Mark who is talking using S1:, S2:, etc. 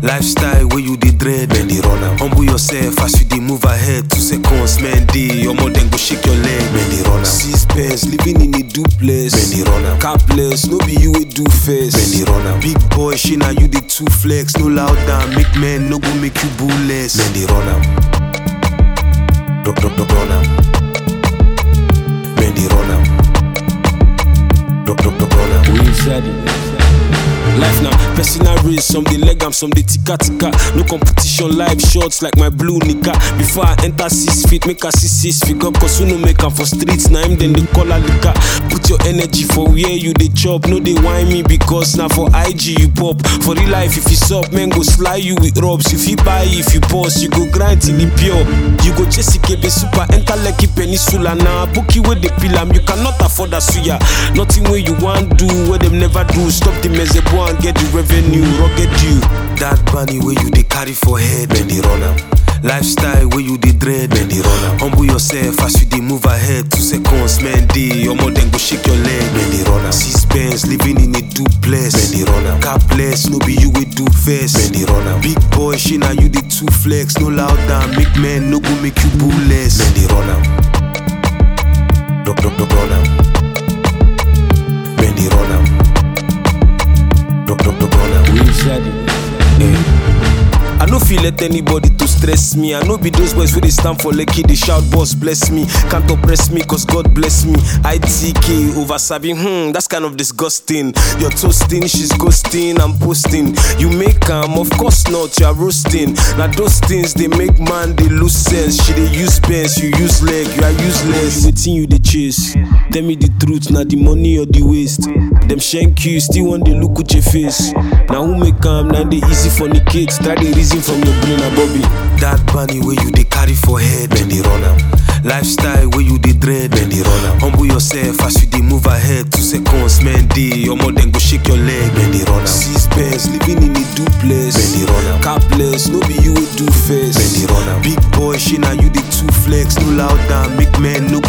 S1: Lifestyle where you dey dread, bend the runner. Humble yourself as you dey move ahead. 2 seconds, man, day. Your more then go shake your leg, bend the runner. 6 pence, living in a duplex, bend the runner. Capless, no be you a do face, bend the runner. Big boy, she now you the 2 flex. No loud down, make men no go make you bullless, bend the runner. Runner. Bend the runner. Runner.
S2: We said it. Life now, personal race, some dey leg am, some dey tika tika. No competition, life shorts like my blue nika. Before I enter 6 feet, make I see 6 figure. Cause who no make am for streets, now him then they call a liquor. Put your energy for where you dey chop. No dey whine me because now for IG you pop. For real life if you sup, man go sly you with rubs. If you buy, if you pause, you go grind till it pure. You go chase Ikebe super, enter Lekki Peninsula. Now book you with the pillam, you cannot afford a suya. Nothing where you want do, where them never do. Stop the mezebo and get the revenue, rugged you.
S1: That bunny where you dey carry for head, bend the runner. Lifestyle where you dey dread, bend the runner. Humble yourself as you dey move ahead. 2 seconds, man, day. Your more then go shake your leg, bend the runner. 6 pence, living in a duplex, bend the runner. Capless, no be you a do face, bend the runner. Big boy, she now you the 2 flex. No loud down, make men no go make you bullless, bend the runner. Runner. Bend the runner.
S2: We said it. I no feel let anybody to stress me. I no be those boys where they stand for Lekki, they shout boss bless me. Can't oppress me cause God bless me. ITK over Sabi, that's kind of disgusting. You're toasting, she's ghosting, I'm posting. You make of course not, you're roasting. Now those things they make man, they lose sense. She they use pens, you use leg, you are useless. Waiting you they chase. Tell me the truth, now the money or the waste. Them shank you, still want they look with your face. Now who make now they easy for the kids. Try the reason from your brain, Bobby.
S1: That bunny where you dey carry for head, bend the runner. Lifestyle where you dey dread, bend the runner. Humble yourself as you dey move ahead. 2 seconds, man, day. Your more then go shake your leg, bend the runner. 6 pence, living in a duplex, bend the runner. Capless, no be you a do face, bend the runner. Big boy, she now you the 2 flex. No loud down, make men no